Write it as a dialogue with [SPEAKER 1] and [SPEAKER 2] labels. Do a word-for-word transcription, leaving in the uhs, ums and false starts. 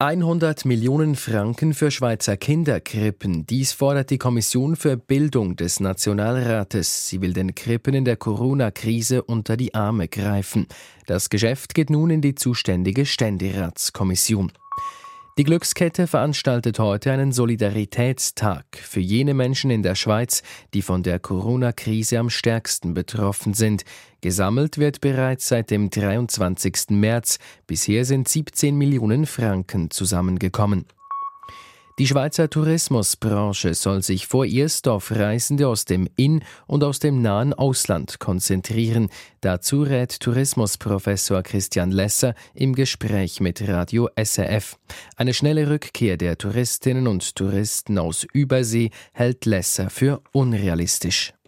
[SPEAKER 1] hundert Millionen Franken für Schweizer Kinderkrippen. Dies fordert die Kommission für Bildung des Nationalrates. Sie will den Krippen in der Corona-Krise unter die Arme greifen. Das Geschäft geht nun in die zuständige Ständeratskommission. Die Glückskette veranstaltet heute einen Solidaritätstag für jene Menschen in der Schweiz, die von der Corona-Krise am stärksten betroffen sind. Gesammelt wird bereits seit dem dreiundzwanzigsten März. Bisher sind siebzehn Millionen Franken zusammengekommen. Die Schweizer Tourismusbranche soll sich vorerst auf Reisende aus dem In- und aus dem nahen Ausland konzentrieren. Dazu rät Tourismusprofessor Christian Lesser im Gespräch mit Radio S R F. Eine schnelle Rückkehr der Touristinnen und Touristen aus Übersee hält Lesser für unrealistisch.